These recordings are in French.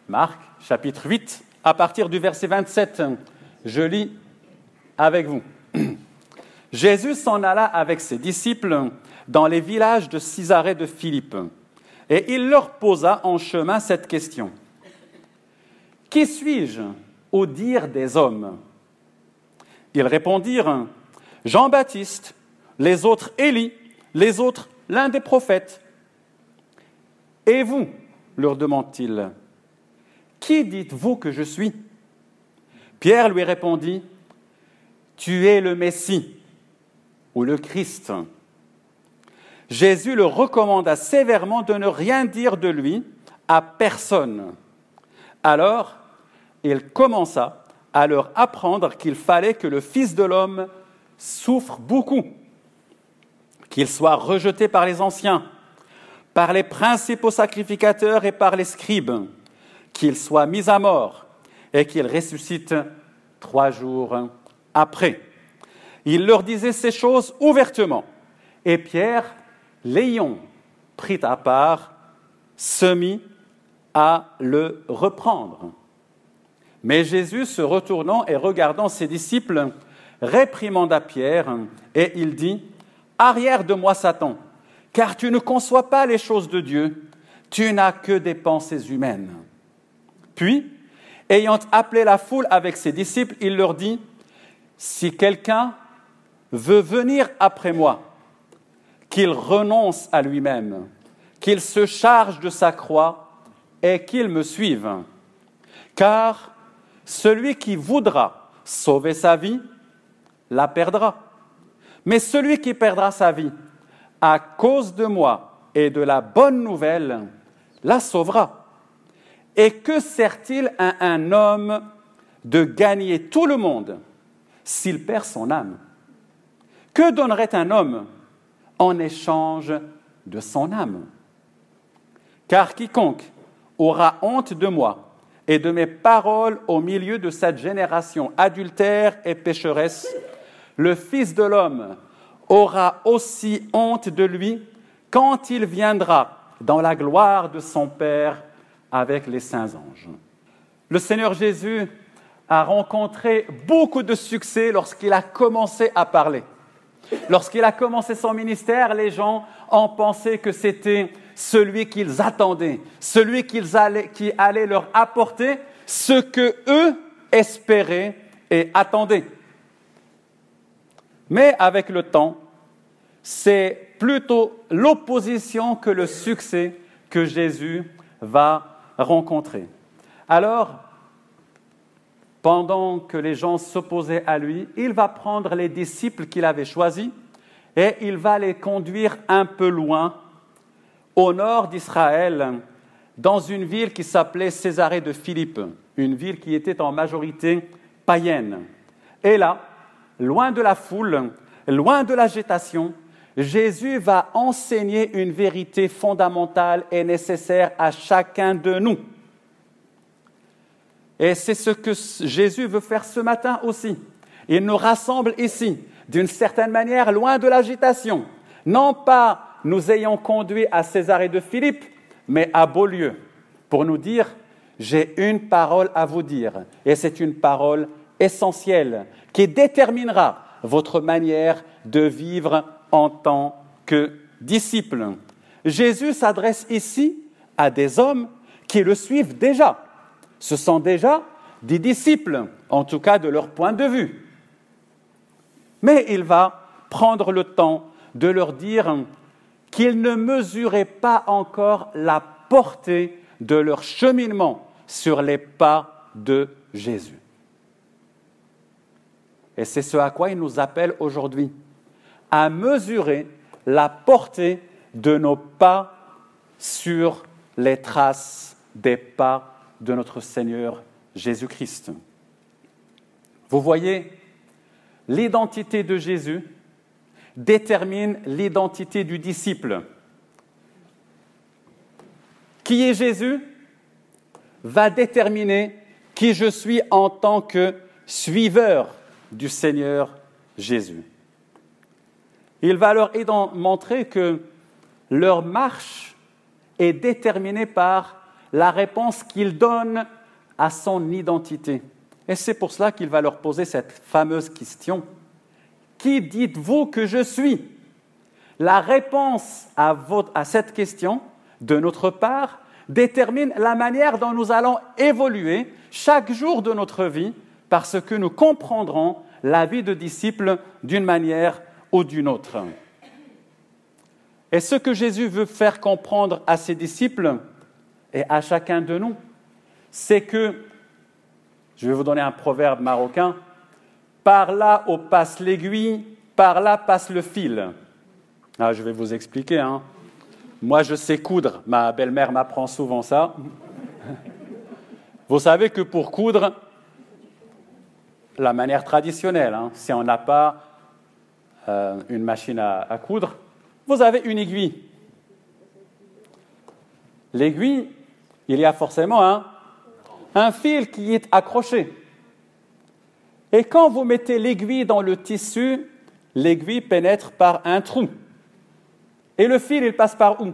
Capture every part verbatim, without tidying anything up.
Marc, chapitre huit, à partir du verset vingt-sept. Je lis avec vous. Jésus s'en alla avec ses disciples dans les villages de Césarée de Philippe, et il leur posa en chemin cette question. « Qui suis-je au dire des hommes ?» Ils répondirent « Jean-Baptiste, les autres Élie, les autres l'un des prophètes. » « Et vous ?» leur demande-t-il. « Qui dites-vous que je suis ?» Pierre lui répondit « Tu es le Messie ou le Christ. » Jésus le recommanda sévèrement de ne rien dire de lui à personne. Alors, il commença à leur apprendre qu'il fallait que le Fils de l'homme souffre beaucoup, qu'il soit rejeté par les anciens, par les principaux sacrificateurs et par les scribes, qu'il soit mis à mort et qu'il ressuscite trois jours après. Il leur disait ces choses ouvertement, et Pierre, l'ayant pris à part, se mit à le reprendre. Mais Jésus, se retournant et regardant ses disciples, réprimanda Pierre, et il dit « Arrière de moi, Satan, car tu ne conçois pas les choses de Dieu, tu n'as que des pensées humaines. » Puis, ayant appelé la foule avec ses disciples, il leur dit « Si quelqu'un veut venir après moi, qu'il renonce à lui-même, qu'il se charge de sa croix et qu'il me suive. Car celui qui voudra sauver sa vie, la perdra. Mais celui qui perdra sa vie à cause de moi et de la bonne nouvelle, la sauvera. Et que sert-il à un homme de gagner tout le monde s'il perd son âme? Que donnerait un homme en échange de son âme? Car quiconque aura honte de moi et de mes paroles au milieu de cette génération adultère et pécheresse, le Fils de l'homme aura aussi honte de lui quand il viendra dans la gloire de son Père avec les saints anges. Le Seigneur Jésus a rencontré beaucoup de succès lorsqu'il a commencé à parler. Lorsqu'il a commencé son ministère, les gens ont pensé que c'était celui qu'ils attendaient, celui qu'ils allaient, qui allait leur apporter ce que eux espéraient et attendaient. Mais avec le temps, c'est plutôt l'opposition que le succès que Jésus va rencontrer. Alors, pendant que les gens s'opposaient à lui, il va prendre les disciples qu'il avait choisis et il va les conduire un peu loin, au nord d'Israël, dans une ville qui s'appelait Césarée de Philippe, une ville qui était en majorité païenne. Et là, loin de la foule, loin de l'agitation, Jésus va enseigner une vérité fondamentale et nécessaire à chacun de nous. Et c'est ce que Jésus veut faire ce matin aussi. Il nous rassemble ici, d'une certaine manière, loin de l'agitation. Non pas nous ayant conduits à Césarée de Philippe, mais à Beaulieu, pour nous dire « J'ai une parole à vous dire ». Et c'est une parole essentielle qui déterminera votre manière de vivre en tant que disciple. Jésus s'adresse ici à des hommes qui le suivent déjà. Ce sont déjà des disciples, en tout cas de leur point de vue. Mais il va prendre le temps de leur dire qu'ils ne mesuraient pas encore la portée de leur cheminement sur les pas de Jésus. Et c'est ce à quoi il nous appelle aujourd'hui, à mesurer la portée de nos pas sur les traces des pas de notre Seigneur Jésus-Christ. Vous voyez, l'identité de Jésus détermine l'identité du disciple. Qui est Jésus va déterminer qui je suis en tant que suiveur du Seigneur Jésus. Il va leur montrer que leur marche est déterminée par la réponse qu'il donne à son identité. Et c'est pour cela qu'il va leur poser cette fameuse question. Qui dites-vous que je suis ? La réponse à, votre, à cette question, de notre part, détermine la manière dont nous allons évoluer chaque jour de notre vie parce que nous comprendrons la vie de disciple d'une manière ou d'une autre. Et ce que Jésus veut faire comprendre à ses disciples et à chacun de nous, c'est que, je vais vous donner un proverbe marocain, par là où passe l'aiguille, par là passe le fil. Ah, je vais vous expliquer. Hein. Moi, je sais coudre. Ma belle-mère m'apprend souvent ça. Vous savez que pour coudre, la manière traditionnelle, hein, si on n'a pas euh, une machine à, à coudre, vous avez une aiguille. L'aiguille, il y a forcément un, un fil qui est accroché. Et quand vous mettez l'aiguille dans le tissu, l'aiguille pénètre par un trou. Et le fil, il passe par où ?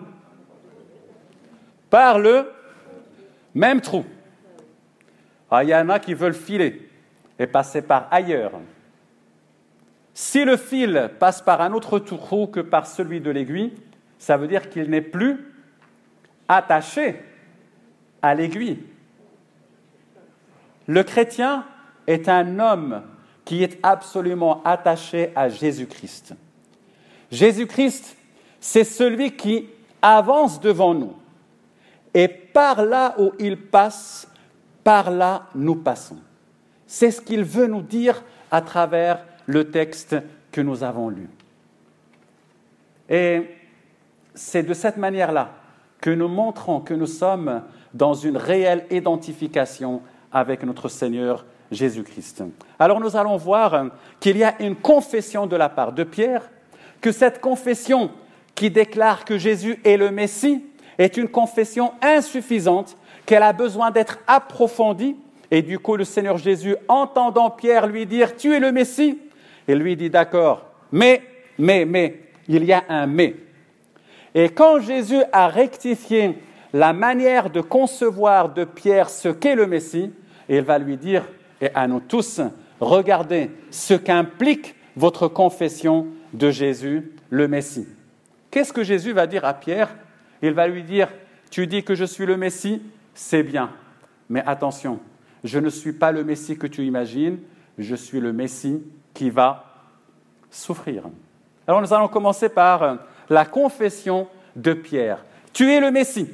Par le même trou. Ah, il y en a qui veulent filer et passer par ailleurs. Si le fil passe par un autre trou que par celui de l'aiguille, ça veut dire qu'il n'est plus attaché à l'aiguille. Le chrétien est un homme qui est absolument attaché à Jésus-Christ. Jésus-Christ, c'est celui qui avance devant nous. Et par là où il passe, par là nous passons. C'est ce qu'il veut nous dire à travers le texte que nous avons lu. Et c'est de cette manière-là que nous montrons que nous sommes dans une réelle identification avec notre Seigneur Jésus-Christ. Alors nous allons voir qu'il y a une confession de la part de Pierre, que cette confession qui déclare que Jésus est le Messie est une confession insuffisante, qu'elle a besoin d'être approfondie. Et du coup, le Seigneur Jésus, entendant Pierre lui dire « Tu es le Messie », il lui dit « D'accord, mais, mais, mais, il y a un mais ». Et quand Jésus a rectifié la manière de concevoir de Pierre ce qu'est le Messie, il va lui dire, et à nous tous, regardez ce qu'implique votre confession de Jésus, le Messie. Qu'est-ce que Jésus va dire à Pierre ? Il va lui dire, tu dis que je suis le Messie, c'est bien, mais attention, je ne suis pas le Messie que tu imagines, je suis le Messie qui va souffrir. Alors nous allons commencer par la confession de Pierre. Tu es le Messie.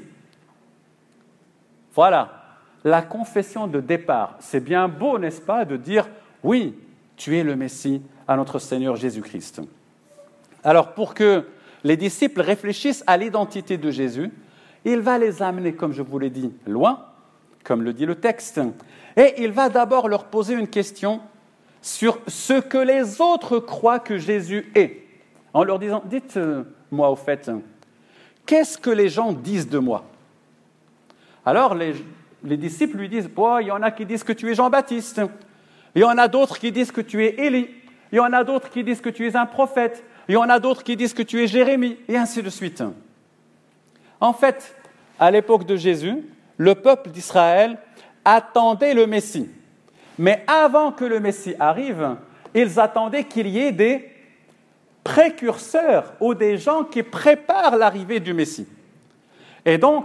Voilà, la confession de départ. C'est bien beau, n'est-ce pas, de dire « Oui, tu es le Messie à notre Seigneur Jésus-Christ ». Alors pour que les disciples réfléchissent à l'identité de Jésus, il va les amener, comme je vous l'ai dit, loin, comme le dit le texte, et il va d'abord leur poser une question sur ce que les autres croient que Jésus est, en leur disant, dites-moi au fait, qu'est-ce que les gens disent de moi ? Alors les, les disciples lui disent, oh, il y en a qui disent que tu es Jean-Baptiste, il y en a d'autres qui disent que tu es Élie, il y en a d'autres qui disent que tu es un prophète, il y en a d'autres qui disent que tu es Jérémie, et ainsi de suite. En fait, à l'époque de Jésus, le peuple d'Israël attendait le Messie. Mais avant que le Messie arrive, ils attendaient qu'il y ait des précurseurs ou des gens qui préparent l'arrivée du Messie. Et donc,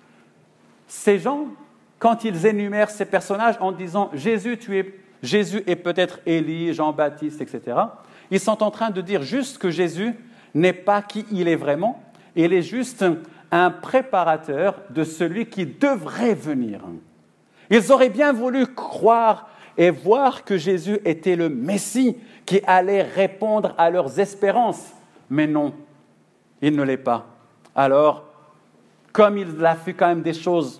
ces gens, quand ils énumèrent ces personnages en disant « Jésus, tu es, Jésus est peut-être Élie, Jean-Baptiste, et cetera » ils sont en train de dire juste que Jésus n'est pas qui il est vraiment, il est juste un préparateur de celui qui devrait venir. Ils auraient bien voulu croire et voir que Jésus était le Messie qui allait répondre à leurs espérances. Mais non, il ne l'est pas. Alors, comme il a fait quand même des choses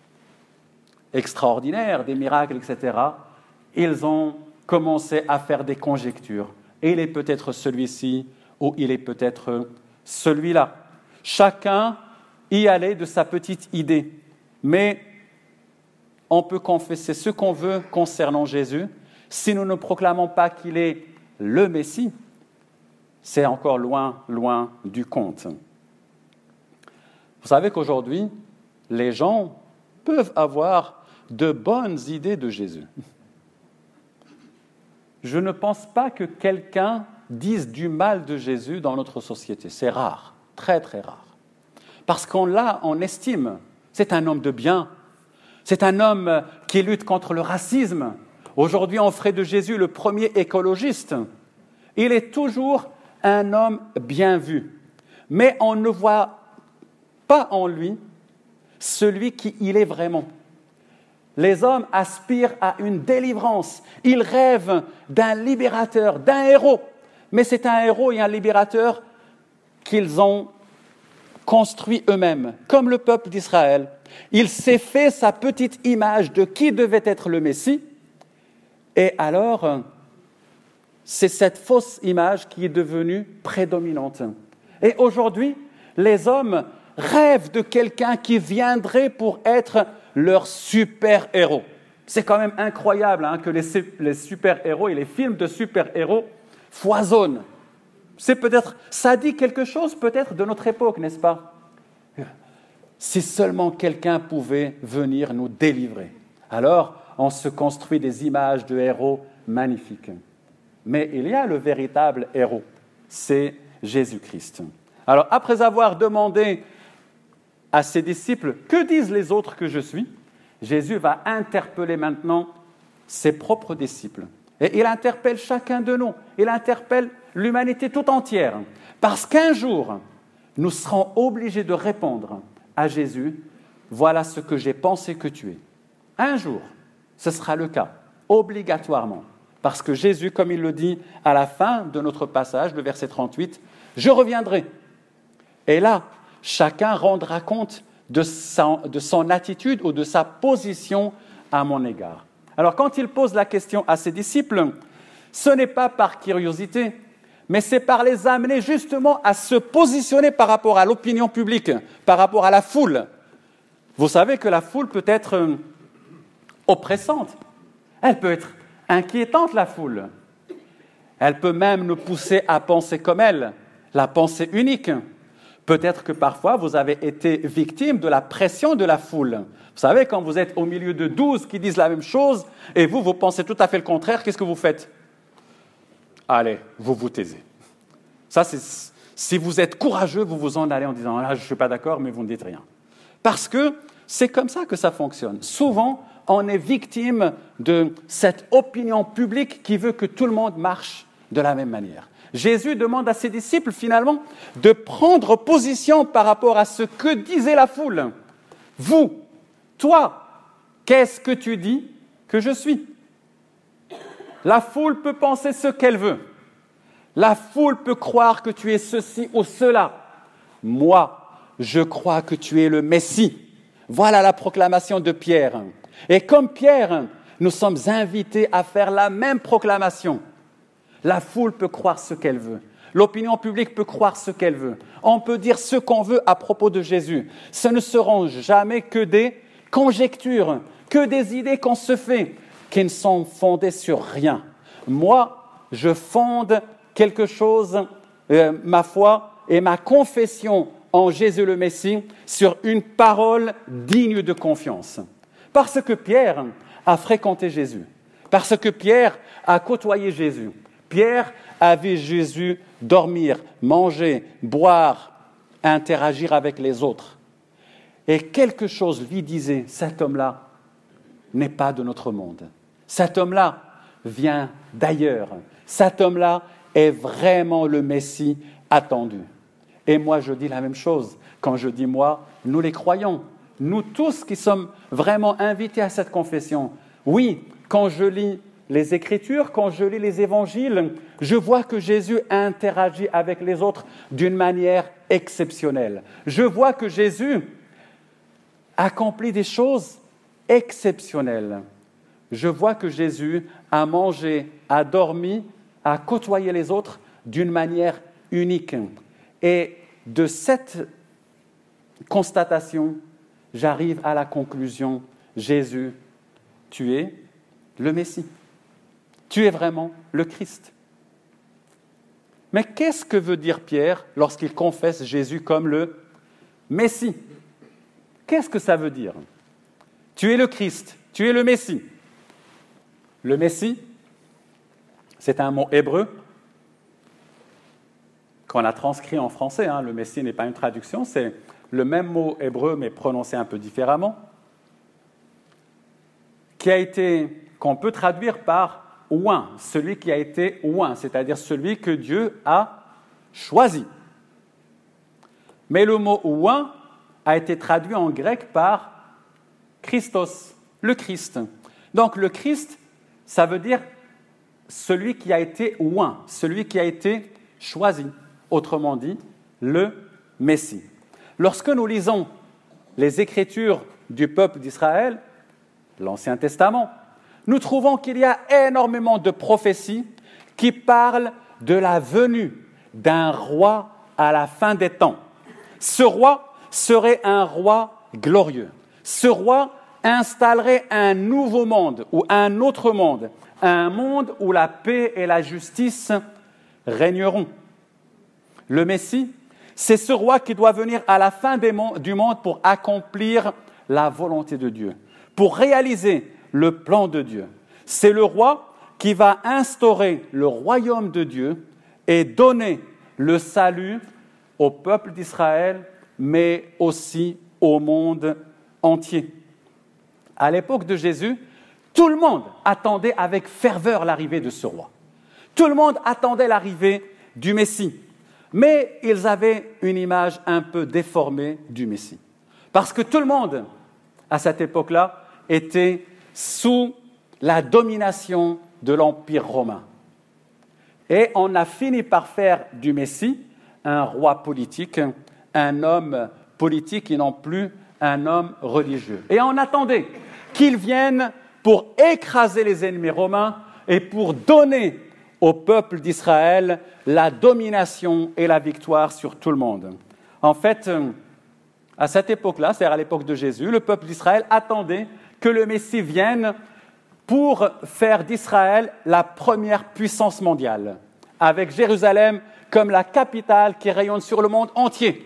extraordinaires, des miracles, et cetera, ils ont commencé à faire des conjectures. Et il est peut-être celui-ci ou il est peut-être celui-là. Chacun y allait de sa petite idée. Mais on peut confesser ce qu'on veut concernant Jésus. Si nous ne proclamons pas qu'il est le Messie, c'est encore loin, loin du compte. Vous savez qu'aujourd'hui, les gens peuvent avoir de bonnes idées de Jésus. Je ne pense pas que quelqu'un dise du mal de Jésus dans notre société. C'est rare, très très rare. Parce qu'on l'a en estime. C'est un homme de bien. C'est un homme qui lutte contre le racisme. Aujourd'hui, on ferait de Jésus le premier écologiste. Il est toujours un homme bien vu. Mais on ne voit pas en lui celui qui il est vraiment. Les hommes aspirent à une délivrance. Ils rêvent d'un libérateur, d'un héros. Mais c'est un héros et un libérateur qu'ils ont construit eux-mêmes, comme le peuple d'Israël. Il s'est fait sa petite image de qui devait être le Messie. Et alors, c'est cette fausse image qui est devenue prédominante. Et aujourd'hui, les hommes rêvent de quelqu'un qui viendrait pour être leur super-héros. C'est quand même incroyable hein, que les, les super-héros et les films de super-héros foisonnent. C'est peut-être, ça dit quelque chose peut-être de notre époque, n'est-ce pas? Si seulement quelqu'un pouvait venir nous délivrer. Alors, on se construit des images de héros magnifiques. Mais il y a le véritable héros, c'est Jésus-Christ. Alors, après avoir demandé à ses disciples, que disent les autres que je suis? Jésus va interpeller maintenant ses propres disciples. Et il interpelle chacun de nous. Il interpelle l'humanité tout entière. Parce qu'un jour, nous serons obligés de répondre à Jésus, voilà ce que j'ai pensé que tu es. Un jour, ce sera le cas, obligatoirement. Parce que Jésus, comme il le dit à la fin de notre passage, le verset trente-huit, « Je reviendrai. » Et là, chacun rendra compte de son, de son attitude ou de sa position à mon égard. Alors, quand il pose la question à ses disciples, ce n'est pas par curiosité, mais c'est par les amener justement à se positionner par rapport à l'opinion publique, par rapport à la foule. Vous savez que la foule peut être oppressante, elle peut être inquiétante, la foule. Elle peut même nous pousser à penser comme elle, la pensée unique. Peut-être que parfois, vous avez été victime de la pression de la foule. Vous savez, quand vous êtes au milieu de douze qui disent la même chose, et vous, vous pensez tout à fait le contraire, qu'est-ce que vous faites? Allez, vous vous taisez. Ça, c'est, si vous êtes courageux, vous vous en allez en disant « Ah, je ne suis pas d'accord, mais vous ne dites rien ». Parce que c'est comme ça que ça fonctionne. Souvent, on est victime de cette opinion publique qui veut que tout le monde marche de la même manière. Jésus demande à ses disciples, finalement, de prendre position par rapport à ce que disait la foule. Vous, toi, qu'est-ce que tu dis que je suis? La foule peut penser ce qu'elle veut. La foule peut croire que tu es ceci ou cela. Moi, je crois que tu es le Messie. Voilà la proclamation de Pierre. Et comme Pierre, nous sommes invités à faire la même proclamation. La foule peut croire ce qu'elle veut. L'opinion publique peut croire ce qu'elle veut. On peut dire ce qu'on veut à propos de Jésus. Ce ne seront jamais que des conjectures, que des idées qu'on se fait, qui ne sont fondées sur rien. Moi, je fonde quelque chose, euh, ma foi et ma confession en Jésus le Messie, sur une parole digne de confiance. Parce que Pierre a fréquenté Jésus. Parce que Pierre a côtoyé Jésus. Pierre a vu Jésus dormir, manger, boire, interagir avec les autres. Et quelque chose lui disait, cet homme-là n'est pas de notre monde. Cet homme-là vient d'ailleurs. Cet homme-là est vraiment le Messie attendu. Et moi, je dis la même chose. Quand je dis moi, nous les croyons. Nous tous qui sommes vraiment invités à cette confession. Oui, quand je lis les Écritures, quand je lis les Évangiles, je vois que Jésus interagit avec les autres d'une manière exceptionnelle. Je vois que Jésus accomplit des choses exceptionnelles. Je vois que Jésus a mangé, a dormi, a côtoyé les autres d'une manière unique. Et de cette constatation, j'arrive à la conclusion, Jésus, tu es le Messie. Tu es vraiment le Christ. Mais qu'est-ce que veut dire Pierre lorsqu'il confesse Jésus comme le Messie? Qu'est-ce que ça veut dire? tu es le Christ, tu es le Messie. Le Messie, c'est un mot hébreu qu'on a transcrit en français. Hein. Le Messie n'est pas une traduction, c'est le même mot hébreu mais prononcé un peu différemment, qui a été, qu'on peut traduire par « oint », celui qui a été oint, c'est-à-dire celui que Dieu a choisi. Mais le mot « oint » a été traduit en grec par « Christos », le Christ. Donc le Christ, ça veut dire celui qui a été oint, celui qui a été choisi, autrement dit, le Messie. Lorsque nous lisons les Écritures du peuple d'Israël, l'Ancien Testament, nous trouvons qu'il y a énormément de prophéties qui parlent de la venue d'un roi à la fin des temps. Ce roi serait un roi glorieux. Ce roi installerait un nouveau monde ou un autre monde, un monde où la paix et la justice régneront. Le Messie, c'est ce roi qui doit venir à la fin des mon- du monde pour accomplir la volonté de Dieu, pour réaliser le plan de Dieu. C'est le roi qui va instaurer le royaume de Dieu et donner le salut au peuple d'Israël, mais aussi au monde entier. À l'époque de Jésus, tout le monde attendait avec ferveur l'arrivée de ce roi. Tout le monde attendait l'arrivée du Messie. Mais ils avaient une image un peu déformée du Messie. Parce que tout le monde, à cette époque-là, était sous la domination de l'Empire romain. Et on a fini par faire du Messie un roi politique, un homme politique et non plus un homme religieux. Et on attendait qu'il vienne pour écraser les ennemis romains et pour donner au peuple d'Israël la domination et la victoire sur tout le monde. En fait, à cette époque-là, c'est-à-dire à l'époque de Jésus, le peuple d'Israël attendait que le Messie vienne pour faire d'Israël la première puissance mondiale, avec Jérusalem comme la capitale qui rayonne sur le monde entier.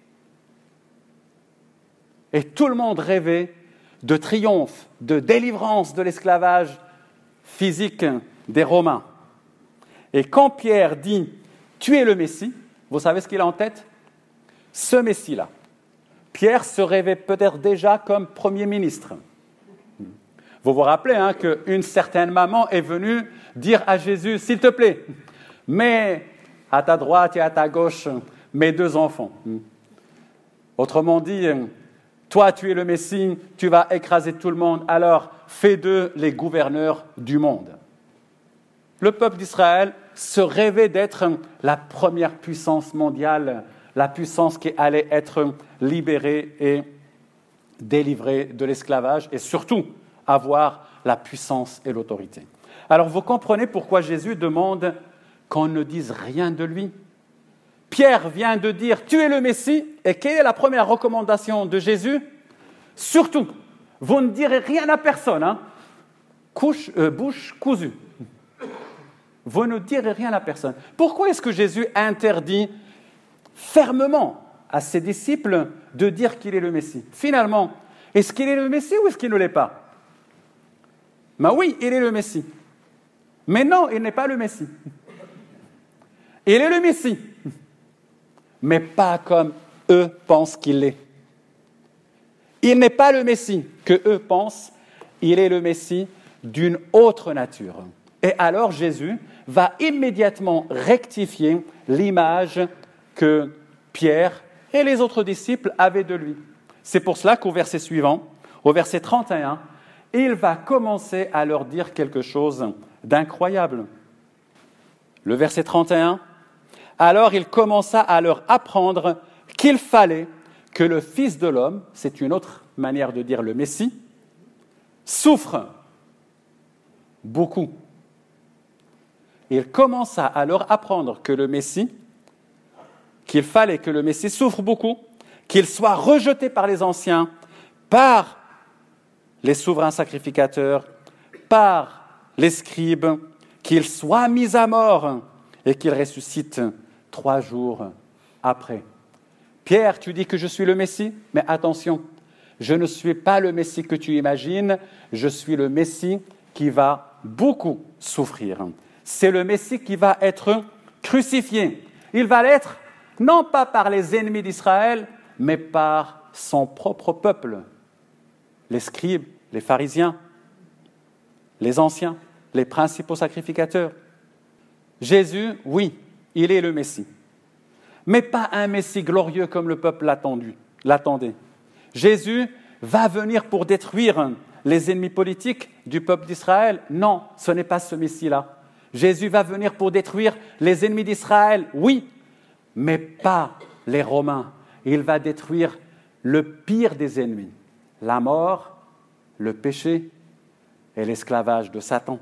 Et tout le monde rêvait de triomphe, de délivrance de l'esclavage physique des Romains. Et quand Pierre dit « Tu es le Messie », vous savez ce qu'il a en tête ? Ce Messie-là. Pierre se rêvait peut-être déjà comme Premier ministre. Vous vous rappelez hein, qu'une certaine maman est venue dire à Jésus « S'il te plaît, mets à ta droite et à ta gauche mes deux enfants. » Autrement dit, toi tu es le Messie, tu vas écraser tout le monde, alors fais d'eux les gouverneurs du monde. Le peuple d'Israël se rêvait d'être la première puissance mondiale, la puissance qui allait être libérée et délivrée de l'esclavage et surtout avoir la puissance et l'autorité. Alors vous comprenez pourquoi Jésus demande qu'on ne dise rien de lui. Pierre vient de dire « Tu es le Messie » et quelle est la première recommandation de Jésus ? Surtout, vous ne direz rien à personne, hein ? Couche, euh, bouche cousue. Vous ne direz rien à personne. Pourquoi est-ce que Jésus interdit fermement à ses disciples de dire qu'il est le Messie ? Finalement, est-ce qu'il est le Messie ou est-ce qu'il ne l'est pas ? Ben oui, il est le Messie. Mais non, il n'est pas le Messie. Il est le Messie, mais pas comme eux pensent qu'il l'est. Il n'est pas le Messie que eux pensent, il est le Messie d'une autre nature. Et alors Jésus va immédiatement rectifier l'image que Pierre et les autres disciples avaient de lui. C'est pour cela qu'au verset suivant, au verset trente et un, il va commencer à leur dire quelque chose d'incroyable. Le verset trente et un, « Alors il commença à leur apprendre qu'il fallait que le Fils de l'homme, c'est une autre manière de dire le Messie, souffre beaucoup. » Il commença à leur apprendre que le Messie, qu'il fallait que le Messie souffre beaucoup, qu'il soit rejeté par les anciens, par les souverains sacrificateurs, par les scribes, qu'il soit mis à mort et qu'il ressuscite trois jours après. Pierre, tu dis que je suis le Messie, mais attention, je ne suis pas le Messie que tu imagines, je suis le Messie qui va beaucoup souffrir. C'est le Messie qui va être crucifié. Il va l'être non pas par les ennemis d'Israël, mais par son propre peuple, les scribes, les pharisiens, les anciens, les principaux sacrificateurs. Jésus, oui, il est le Messie, mais pas un Messie glorieux comme le peuple l'attendait. Jésus va venir pour détruire les ennemis politiques du peuple d'Israël. Non, ce n'est pas ce Messie-là. Jésus va venir pour détruire les ennemis d'Israël, oui, mais pas les Romains. Il va détruire le pire des ennemis, la mort, le péché et l'esclavage de Satan.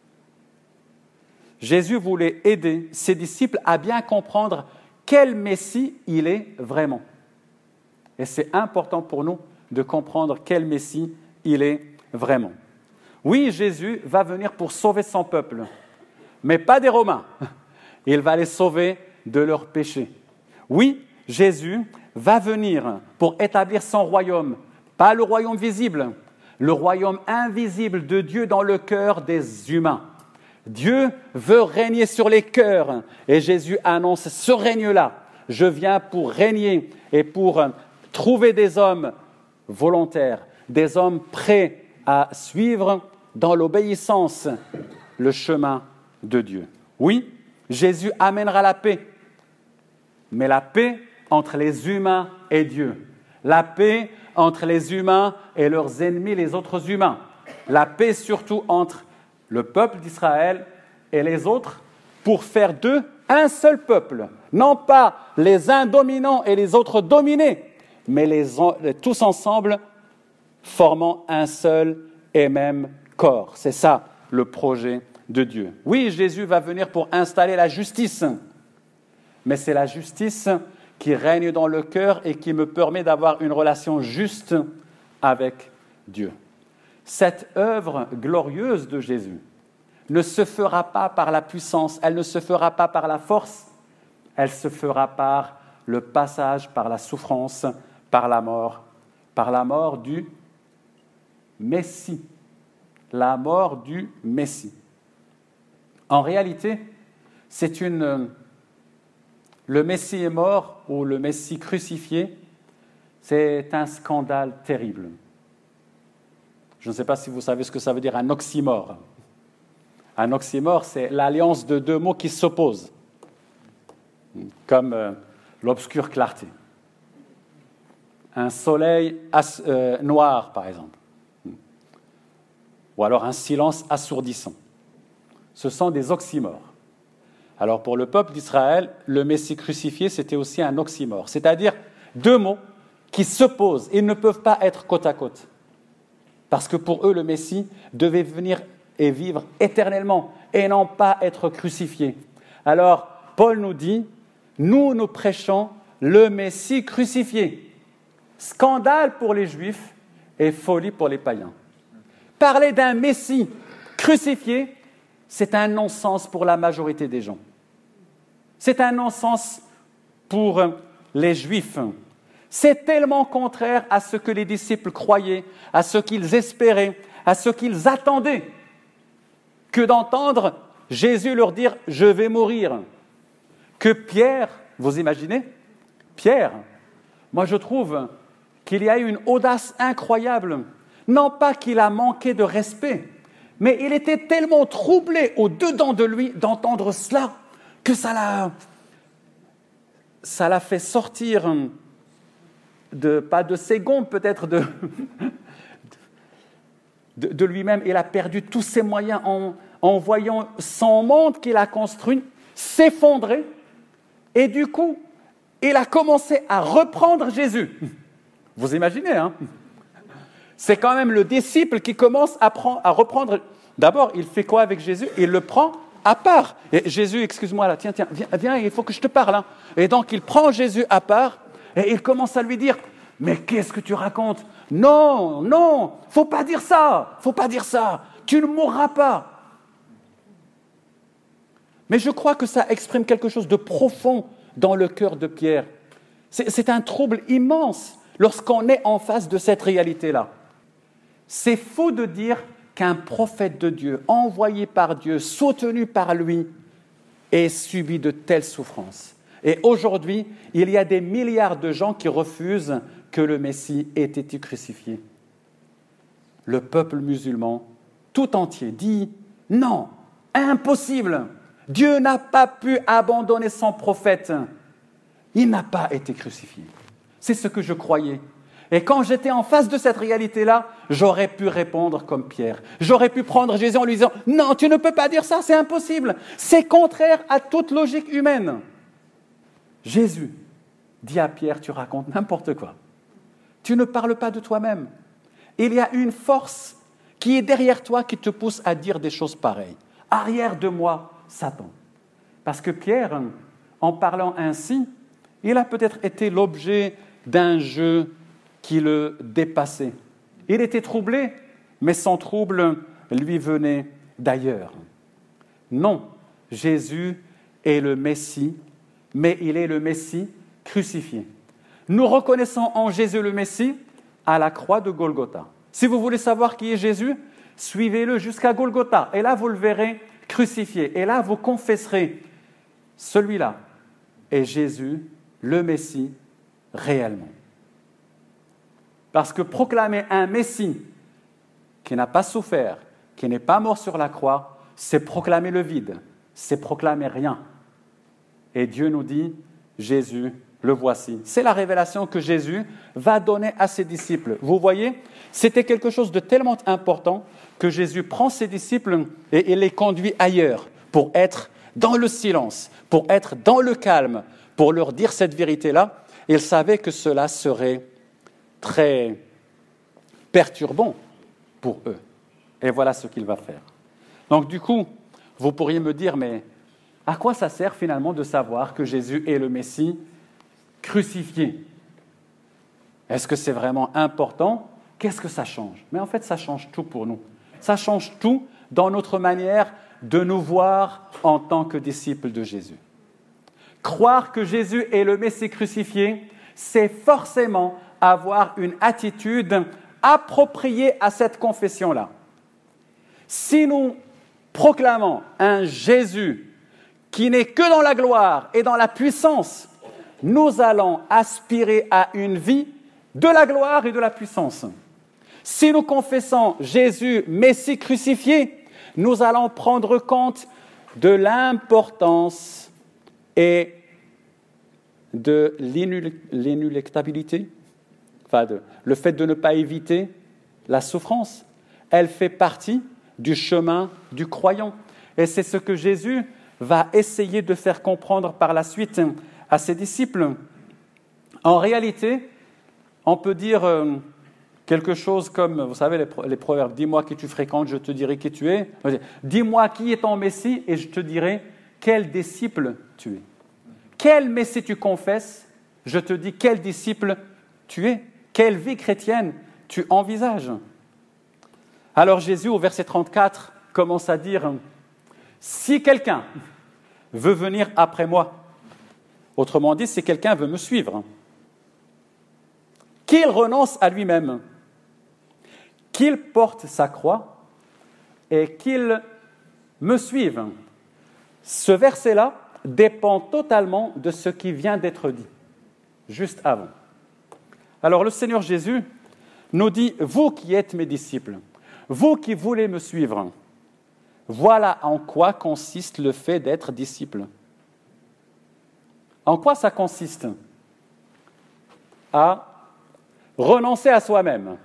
Jésus voulait aider ses disciples à bien comprendre quel Messie il est vraiment. Et c'est important pour nous de comprendre quel Messie il est vraiment. Oui, Jésus va venir pour sauver son peuple, mais pas des Romains. Il va les sauver de leurs péchés. Oui, Jésus va venir pour établir son royaume, pas le royaume visible, le royaume invisible de Dieu dans le cœur des humains. Dieu veut régner sur les cœurs et Jésus annonce ce règne-là. Je viens pour régner et pour trouver des hommes volontaires, des hommes prêts à suivre dans l'obéissance le chemin de Dieu. Oui, Jésus amènera la paix, mais la paix entre les humains et Dieu. La paix entre les humains et leurs ennemis, les autres humains. La paix surtout entre le peuple d'Israël et les autres pour faire d'eux un seul peuple. Non pas les uns dominants et les autres dominés, mais les, tous ensemble formant un seul et même corps. C'est ça le projet de Dieu. Oui, Jésus va venir pour installer la justice, mais c'est la justice qui règne dans le cœur et qui me permet d'avoir une relation juste avec Dieu. Cette œuvre glorieuse de Jésus ne se fera pas par la puissance, elle ne se fera pas par la force, elle se fera par le passage, par la souffrance, par la mort, par la mort du Messie. La mort du Messie. En réalité, c'est une... Le Messie est mort ou le Messie crucifié, c'est un scandale terrible. Je ne sais pas si vous savez ce que ça veut dire un oxymore. Un oxymore, c'est l'alliance de deux mots qui s'opposent, comme euh, l'obscure clarté. Un soleil as- euh, noir, par exemple, ou alors un silence assourdissant. Ce sont des oxymores. Alors pour le peuple d'Israël, le Messie crucifié, c'était aussi un oxymore, c'est-à-dire deux mots qui s'opposent. Ils ne peuvent pas être côte à côte. Parce que pour eux, le Messie devait venir et vivre éternellement et non pas être crucifié. Alors, Paul nous dit, nous, nous prêchons le Messie crucifié. Scandale pour les Juifs et folie pour les païens. Parler d'un Messie crucifié, c'est un non-sens pour la majorité des gens. C'est un non-sens pour les Juifs. C'est tellement contraire à ce que les disciples croyaient, à ce qu'ils espéraient, à ce qu'ils attendaient, que d'entendre Jésus leur dire « je vais mourir ». Que Pierre, vous imaginez, Pierre, moi je trouve qu'il y a eu une audace incroyable. Non pas qu'il a manqué de respect, mais il était tellement troublé au-dedans de lui d'entendre cela que ça l'a, ça l'a fait sortir de, pas de ses gonds, peut-être de, de, de lui-même. Il a perdu tous ses moyens en, en voyant son monde qu'il a construit s'effondrer. Et du coup, il a commencé à reprendre Jésus. Vous imaginez, hein ? C'est quand même le disciple qui commence à, prendre, à reprendre. D'abord, il fait quoi avec Jésus ? Il le prend à part. Et Jésus, excuse-moi, là, tiens, tiens, viens, viens, il faut que je te parle. Hein. Et donc, il prend Jésus à part et il commence à lui dire « Mais qu'est-ce que tu racontes ? Non, non, faut pas dire ça, faut pas dire ça. Tu ne mourras pas. » Mais je crois que ça exprime quelque chose de profond dans le cœur de Pierre. C'est, c'est un trouble immense. lorsqu'on est en face de cette réalité-là. C'est faux de dire qu'un prophète de Dieu, envoyé par Dieu, soutenu par lui, ait subi de telles souffrances. Et aujourd'hui, il y a des milliards de gens qui refusent que le Messie ait été crucifié. Le peuple musulman tout entier dit « Non, impossible ! Dieu n'a pas pu abandonner son prophète. Il n'a pas été crucifié. » C'est ce que je croyais. Et quand j'étais en face de cette réalité-là, j'aurais pu répondre comme Pierre. J'aurais pu prendre Jésus en lui disant « Non, tu ne peux pas dire ça, c'est impossible. C'est contraire à toute logique humaine. » Jésus dit à Pierre « Tu racontes n'importe quoi. Tu ne parles pas de toi-même. Il y a une force qui est derrière toi qui te pousse à dire des choses pareilles. Arrière de moi, Satan. » Parce que Pierre, en parlant ainsi, il a peut-être été l'objet d'un jeu qui le dépassait. Il était troublé, mais son trouble lui venait d'ailleurs. Non, Jésus est le Messie, mais il est le Messie crucifié. Nous reconnaissons en Jésus le Messie à la croix de Golgotha. Si vous voulez savoir qui est Jésus, suivez-le jusqu'à Golgotha, et là vous le verrez crucifié, et là vous confesserez, celui-là est Jésus, le Messie, réellement. Parce que proclamer un Messie qui n'a pas souffert, qui n'est pas mort sur la croix, c'est proclamer le vide, c'est proclamer rien. Et Dieu nous dit, Jésus, le voici. C'est la révélation que Jésus va donner à ses disciples. Vous voyez, c'était quelque chose de tellement important que Jésus prend ses disciples et il les conduit ailleurs pour être dans le silence, pour être dans le calme, pour leur dire cette vérité-là. Il savait que cela serait très perturbant pour eux. Et voilà ce qu'il va faire. Donc du coup, vous pourriez me dire, mais à quoi ça sert finalement de savoir que Jésus est le Messie crucifié? Est-ce que c'est vraiment important? Qu'est-ce que ça change? Mais en fait, ça change tout pour nous. Ça change tout dans notre manière de nous voir en tant que disciples de Jésus. Croire que Jésus est le Messie crucifié, c'est forcément avoir une attitude appropriée à cette confession-là. Si nous proclamons un Jésus qui n'est que dans la gloire et dans la puissance, nous allons aspirer à une vie de la gloire et de la puissance. Si nous confessons Jésus, Messie crucifié, nous allons prendre compte de l'importance et de l'inéluctabilité, enfin de, le fait de ne pas éviter la souffrance. Elle fait partie du chemin du croyant. Et c'est ce que Jésus va essayer de faire comprendre par la suite à ses disciples. En réalité, on peut dire euh, quelque chose comme, vous savez, les, les proverbes, « Dis-moi qui tu fréquentes, je te dirai qui tu es. » Dis-moi qui est ton Messie et je te dirai quel disciple tu es. Quel Messie tu confesses, je te dis quel disciple tu es. Quelle vie chrétienne tu envisages. Alors Jésus, au verset trente-quatre, commence à dire « Si quelqu'un veut venir après moi, autrement dit, si quelqu'un veut me suivre, qu'il renonce à lui-même, qu'il porte sa croix et qu'il me suive. » Ce verset-là dépend totalement de ce qui vient d'être dit, juste avant. Alors le Seigneur Jésus nous dit « Vous qui êtes mes disciples, vous qui voulez me suivre, voilà en quoi consiste le fait d'être disciple. » En quoi ça consiste? À renoncer à soi-même,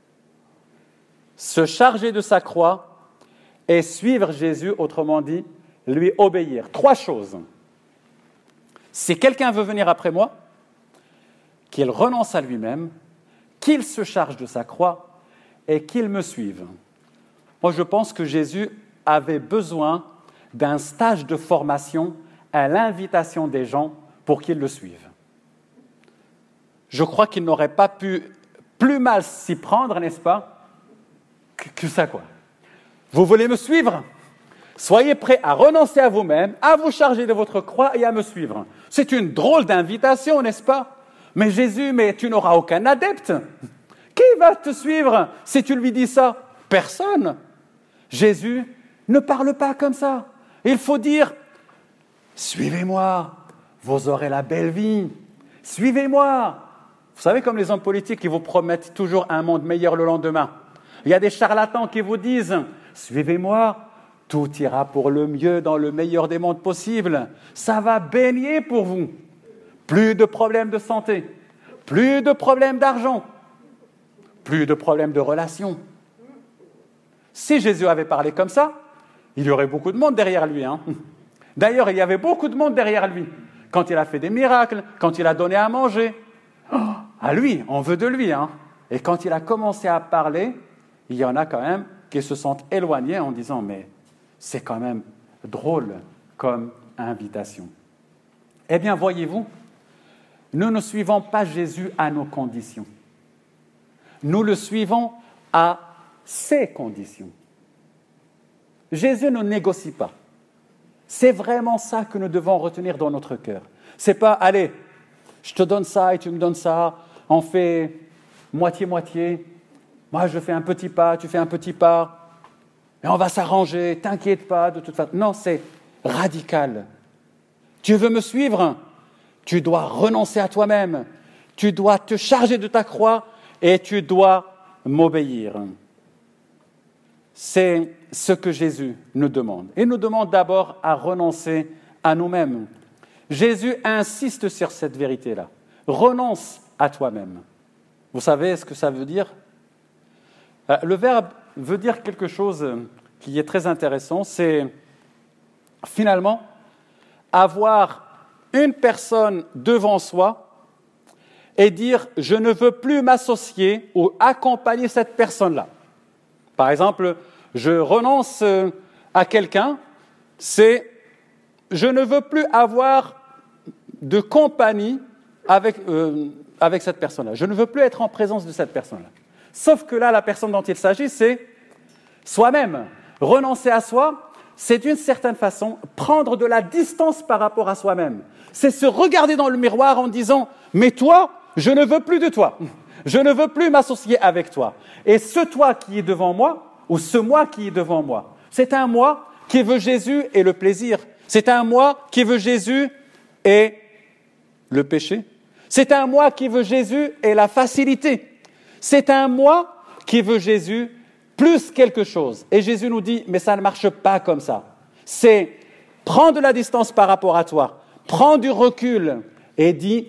se charger de sa croix et suivre Jésus, autrement dit, lui obéir. Trois choses. Si quelqu'un veut venir après moi, qu'il renonce à lui-même, qu'il se charge de sa croix et qu'il me suive. Moi, je pense que Jésus avait besoin d'un stage de formation à l'invitation des gens pour qu'ils le suivent. Je crois qu'il n'aurait pas pu plus mal s'y prendre, n'est-ce pas, que, que ça, quoi. Vous voulez me suivre? Soyez prêts à renoncer à vous-même, à vous charger de votre croix et à me suivre. C'est une drôle d'invitation, n'est-ce pas? Mais Jésus, mais tu n'auras aucun adepte. Qui va te suivre si tu lui dis ça? Personne. Jésus ne parle pas comme ça. Il faut dire, suivez-moi, vous aurez la belle vie. Suivez-moi. Vous savez, comme les hommes politiques qui vous promettent toujours un monde meilleur le lendemain. Il y a des charlatans qui vous disent, suivez-moi, tout ira pour le mieux dans le meilleur des mondes possibles. Ça va baigner pour vous. Plus de problèmes de santé, plus de problèmes d'argent, plus de problèmes de relations. Si Jésus avait parlé comme ça, il y aurait beaucoup de monde derrière lui. Hein. D'ailleurs, il y avait beaucoup de monde derrière lui. Quand il a fait des miracles, quand il a donné à manger. Oh, à lui, on veut de lui. Hein. Et quand il a commencé à parler, il y en a quand même qui se sentent éloignés en disant « mais c'est quand même drôle comme invitation ». Eh bien, voyez-vous, nous ne suivons pas Jésus à nos conditions. Nous le suivons à ses conditions. Jésus ne négocie pas. C'est vraiment ça que nous devons retenir dans notre cœur. C'est pas, allez, je te donne ça et tu me donnes ça, on fait moitié-moitié. Moi, je fais un petit pas, tu fais un petit pas, et on va s'arranger, t'inquiète pas, de toute façon. Non, c'est radical. Tu veux me suivre? Tu dois renoncer à toi-même. Tu dois te charger de ta croix et tu dois m'obéir. C'est ce que Jésus nous demande. Il nous demande d'abord à renoncer à nous-mêmes. Jésus insiste sur cette vérité-là. Renonce à toi-même. Vous savez ce que ça veut dire? Le verbe veut dire quelque chose qui est très intéressant. C'est finalement avoir une personne devant soi et dire « je ne veux plus m'associer ou accompagner cette personne-là ». Par exemple, je renonce à quelqu'un, c'est « je ne veux plus avoir de compagnie avec, euh, avec cette personne-là. Je ne veux plus être en présence de cette personne-là ». Sauf que là, la personne dont il s'agit, c'est soi-même. Renoncer à soi, c'est d'une certaine façon prendre de la distance par rapport à soi-même. C'est se regarder dans le miroir en disant « mais toi, je ne veux plus de toi. Je ne veux plus m'associer avec toi. Et ce toi qui est devant moi, ou ce moi qui est devant moi, c'est un moi qui veut Jésus et le plaisir. C'est un moi qui veut Jésus et le péché. C'est un moi qui veut Jésus et la facilité. C'est un moi qui veut Jésus plus quelque chose. Et Jésus nous dit, mais ça ne marche pas comme ça. C'est prends de la distance par rapport à toi, prends du recul et dis,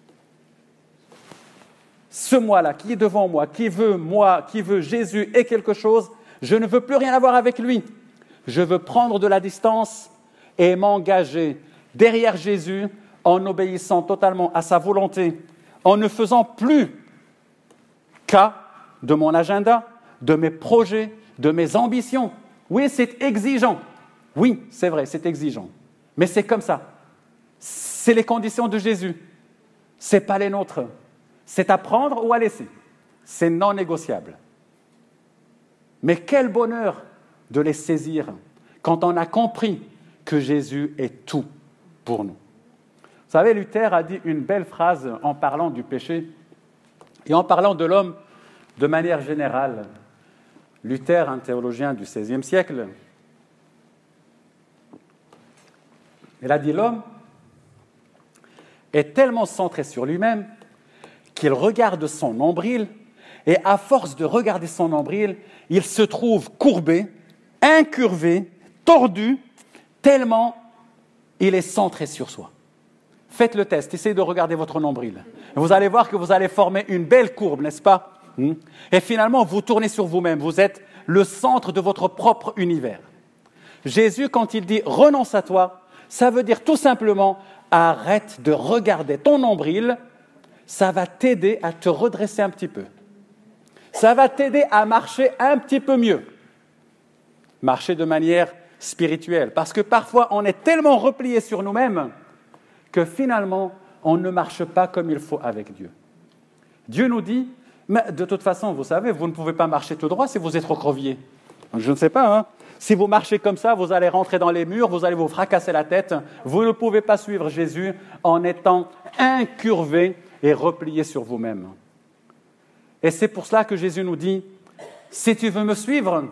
ce moi-là qui est devant moi, qui veut moi, qui veut Jésus et quelque chose, je ne veux plus rien avoir avec lui. Je veux prendre de la distance et m'engager derrière Jésus en obéissant totalement à sa volonté, en ne faisant plus cas de mon agenda, de mes projets, de mes ambitions. Oui, c'est exigeant. Oui, c'est vrai, c'est exigeant. Mais c'est comme ça. C'est les conditions de Jésus. Ce n'est pas les nôtres. C'est à prendre ou à laisser. C'est non négociable. Mais quel bonheur de les saisir quand on a compris que Jésus est tout pour nous. Vous savez, Luther a dit une belle phrase en parlant du péché et en parlant de l'homme de manière générale. Luther, un théologien du seizième siècle, il a dit « L'homme est tellement centré sur lui-même qu'il regarde son nombril et à force de regarder son nombril, il se trouve courbé, incurvé, tordu, tellement il est centré sur soi. » Faites le test, essayez de regarder votre nombril. Vous allez voir que vous allez former une belle courbe, n'est-ce pas? Et finalement, vous tournez sur vous-même. Vous êtes le centre de votre propre univers. Jésus, quand il dit « renonce à toi », ça veut dire tout simplement « arrête de regarder ton nombril », ça va t'aider à te redresser un petit peu. Ça va t'aider à marcher un petit peu mieux. Marcher de manière spirituelle. Parce que parfois, on est tellement replié sur nous-mêmes que finalement, on ne marche pas comme il faut avec Dieu. Dieu nous dit, mais de toute façon, vous savez, vous ne pouvez pas marcher tout droit si vous êtes recrovié. Donc, je ne sais pas, hein. Si vous marchez comme ça, vous allez rentrer dans les murs, vous allez vous fracasser la tête. Vous ne pouvez pas suivre Jésus en étant incurvé et repliés sur vous-même. Et c'est pour cela que Jésus nous dit, si tu veux me suivre,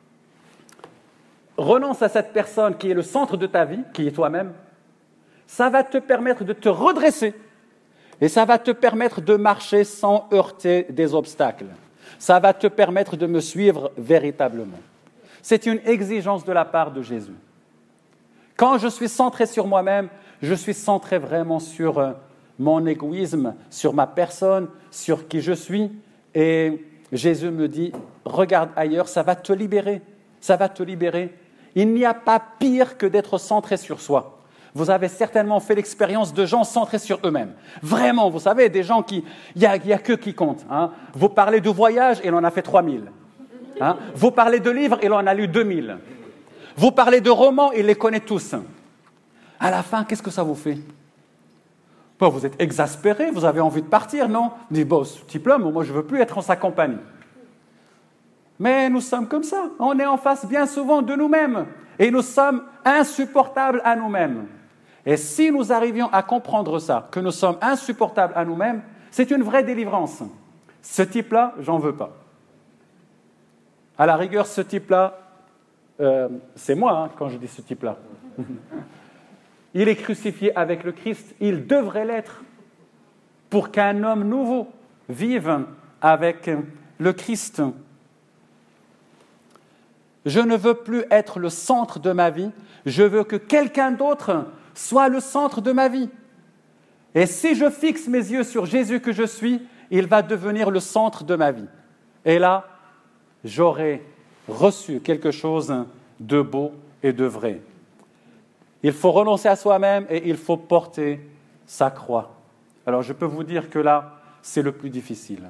renonce à cette personne qui est le centre de ta vie, qui est toi-même. Ça va te permettre de te redresser et ça va te permettre de marcher sans heurter des obstacles. Ça va te permettre de me suivre véritablement. C'est une exigence de la part de Jésus. Quand je suis centré sur moi-même, je suis centré vraiment sur mon égoïsme, sur ma personne, sur qui je suis. Et Jésus me dit, regarde ailleurs, ça va te libérer. Ça va te libérer. Il n'y a pas pire que d'être centré sur soi. Vous avez certainement fait l'expérience de gens centrés sur eux-mêmes. Vraiment, vous savez, des gens qui... Il n'y a, y a que qui comptent. Hein. Vous parlez de voyage, et il en a fait trois mille. Hein. Vous parlez de livres, et il en a lu deux mille. Vous parlez de romans, il les connaît tous. À la fin, qu'est-ce que ça vous fait? Bon, vous êtes exaspéré, vous avez envie de partir, non? Vous dites, bon, ce type-là, moi, je ne veux plus être en sa compagnie. Mais nous sommes comme ça. On est en face bien souvent de nous-mêmes. Et nous sommes insupportables à nous-mêmes. Et si nous arrivions à comprendre ça, que nous sommes insupportables à nous-mêmes, c'est une vraie délivrance. Ce type-là, j'en veux pas. À la rigueur, ce type-là, euh, c'est moi hein, quand je dis ce type-là. Il est crucifié avec le Christ. Il devrait l'être pour qu'un homme nouveau vive avec le Christ. Je ne veux plus être le centre de ma vie. Je veux que quelqu'un d'autre soit le centre de ma vie. Et si je fixe mes yeux sur Jésus que je suis, il va devenir le centre de ma vie. Et là, j'aurai reçu quelque chose de beau et de vrai. Il faut renoncer à soi-même et il faut porter sa croix. Alors, je peux vous dire que là, c'est le plus difficile.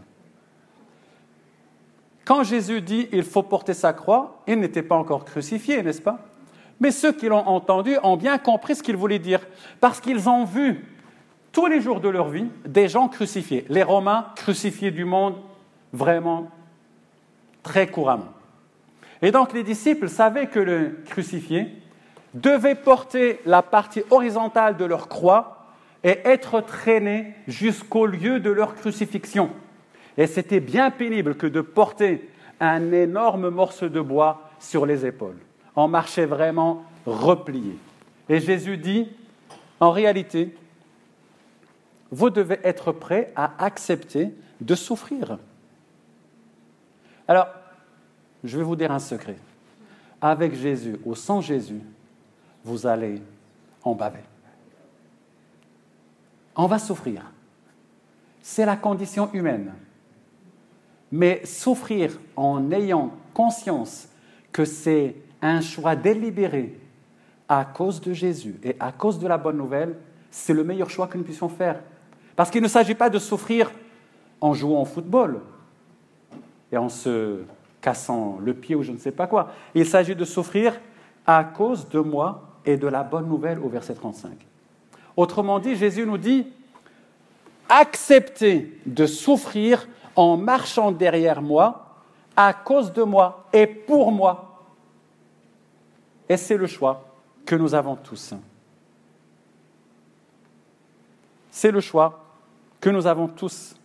Quand Jésus dit « il faut porter sa croix », il n'était pas encore crucifié, n'est-ce pas? Mais ceux qui l'ont entendu ont bien compris ce qu'il voulait dire, parce qu'ils ont vu tous les jours de leur vie des gens crucifiés. Les Romains crucifiés du monde vraiment très couramment. Et donc les disciples savaient que le crucifié devait porter la partie horizontale de leur croix et être traîné jusqu'au lieu de leur crucifixion. Et c'était bien pénible que de porter un énorme morceau de bois sur les épaules. On marchait vraiment replié. Et Jésus dit, en réalité, vous devez être prêts à accepter de souffrir. Alors, je vais vous dire un secret. Avec Jésus ou sans Jésus, vous allez en baver. On va souffrir. C'est la condition humaine. Mais souffrir en ayant conscience que c'est un choix délibéré à cause de Jésus et à cause de la bonne nouvelle, c'est le meilleur choix que nous puissions faire. Parce qu'il ne s'agit pas de souffrir en jouant au football et en se cassant le pied ou je ne sais pas quoi. Il s'agit de souffrir à cause de moi et de la bonne nouvelle au verset trente-cinq. Autrement dit, Jésus nous dit « Acceptez de souffrir en marchant derrière moi, à cause de moi et pour moi. » Et c'est le choix que nous avons tous. C'est le choix que nous avons tous.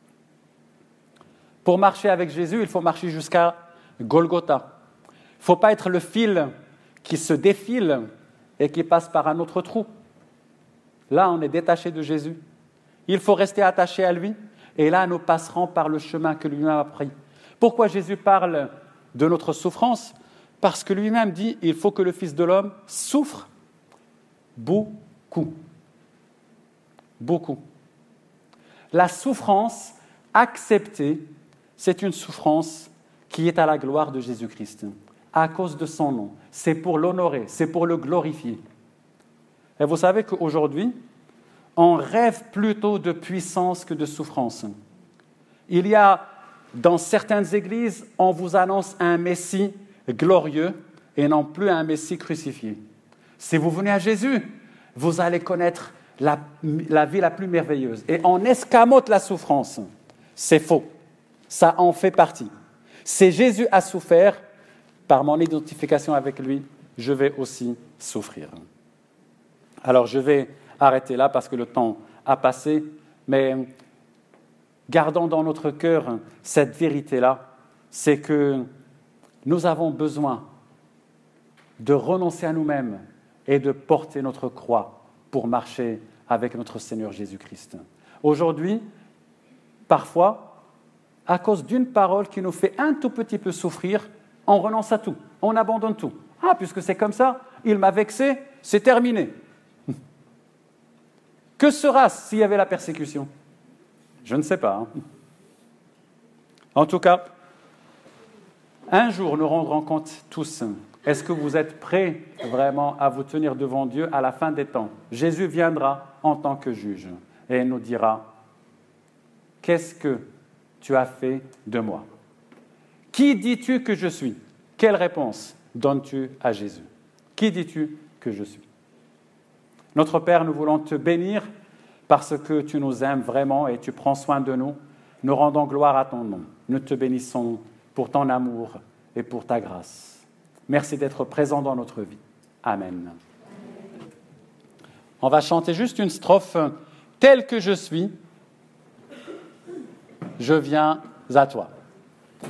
Pour marcher avec Jésus, il faut marcher jusqu'à Golgotha. Il ne faut pas être le fil qui se défile et qui passe par un autre trou. Là, on est détaché de Jésus. Il faut rester attaché à lui. Et là, nous passerons par le chemin que lui-même a pris. Pourquoi Jésus parle de notre souffrance? Parce que lui-même dit « il faut que le Fils de l'homme souffre beaucoup. » Beaucoup. La souffrance acceptée, c'est une souffrance qui est à la gloire de Jésus-Christ, à cause de son nom. C'est pour l'honorer, c'est pour le glorifier. Et vous savez qu'aujourd'hui, on rêve plutôt de puissance que de souffrance. Il y a, dans certaines églises, on vous annonce un Messie glorieux et non plus un Messie crucifié. Si vous venez à Jésus, vous allez connaître la, la vie la plus merveilleuse. Et on escamote la souffrance. C'est faux. Ça en fait partie. Si Jésus a souffert, par mon identification avec lui, je vais aussi souffrir. Alors je vais arrêter là parce que le temps a passé, mais gardons dans notre cœur cette vérité-là, c'est que nous avons besoin de renoncer à nous-mêmes et de porter notre croix pour marcher avec notre Seigneur Jésus-Christ. Aujourd'hui, parfois, à cause d'une parole qui nous fait un tout petit peu souffrir, on renonce à tout, on abandonne tout. Ah, puisque c'est comme ça, il m'a vexé, c'est terminé. Que sera-ce s'il y avait la persécution ? Je ne sais pas. Hein. En tout cas, un jour, nous rendrons compte tous. Est-ce que vous êtes prêts vraiment à vous tenir devant Dieu à la fin des temps ? Jésus viendra en tant que juge et il nous dira « Qu'est-ce que tu as fait de moi ? Qui dis-tu que je suis ? Quelle réponse donnes-tu à Jésus ? Qui dis-tu que je suis ? » Notre Père, nous voulons te bénir parce que tu nous aimes vraiment et tu prends soin de nous. Nous rendons gloire à ton nom. Nous te bénissons pour ton amour et pour ta grâce. Merci d'être présent dans notre vie. Amen. On va chanter juste une strophe. Tel que je suis, je viens à toi.